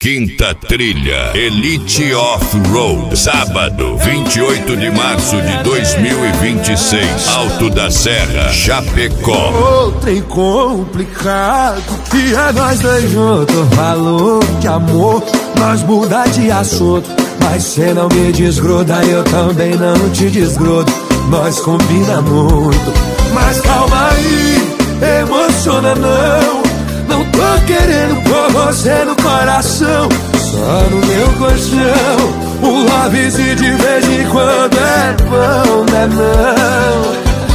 Quinta Trilha, Elite Off-Road, sábado, 28 de março de 2026, Alto da Serra, Chapecó. Outro trem complicado, que é nós dois juntos. Falou de amor, nós muda de assunto. Mas cê não me desgruda, eu também não te desgrudo. Nós combina muito, mas calma aí, emociona não. Não tô querendo pôr você no coração, só no meu colchão. Um lovezinho de vez em quando é bom, né não?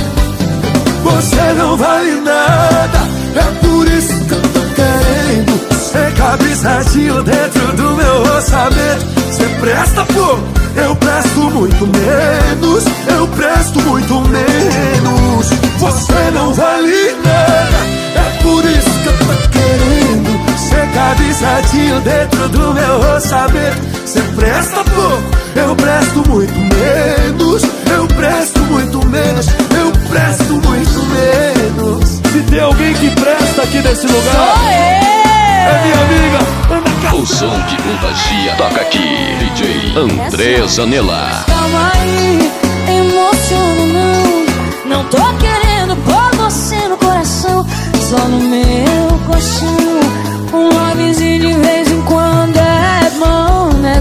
Você não vale nada, é por isso que eu tô querendo. Cê cabe certinho dentro do meu orçamento. Cê presta pouco, eu presto muito menos. Eu presto muito menos. Você não vale nada, é por isso que eu tô querendo. Cê cabe certinho dentro do meu orçamento. Cê presta pouco, eu presto muito menos. Eu presto muito menos. Eu presto muito menos. Se tem alguém que presta aqui nesse lugar, sou eu! É minha amiga Ana Cássia. O som de fantasia toca aqui, DJ André Zanella. Calma aí, emociona não. Não tô querendo pôr você no coração, só no meu colchão. Um lovezinho de vez em quando é bom, né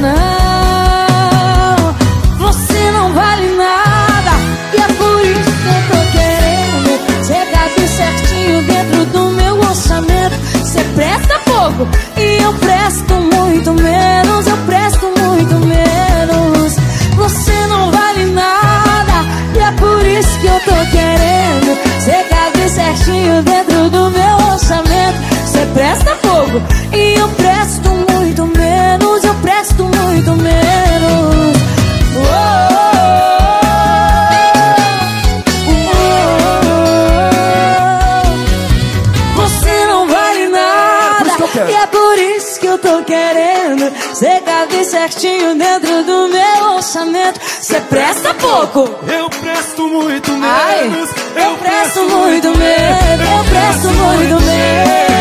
não? Você não vale nada, e é por isso que eu tô querendo. Cê cabe certinho dentro do meu orçamento. Cê presta pouco e eu presto muito menos. Eu presto muito menos. Você não vale nada, e é por isso que eu tô querendo. Cê cabe certinho dentro do meu orçamento. Cê presta pouco e eu presto muito menos. Eu presto muito menos. Você não vale nada, e é por isso que eu tô querendo. Cê cabe certinho dentro do meu orçamento. Cê presta pouco, eu presto muito menos. ai, eu presto muito menos. Eu presto muito menos.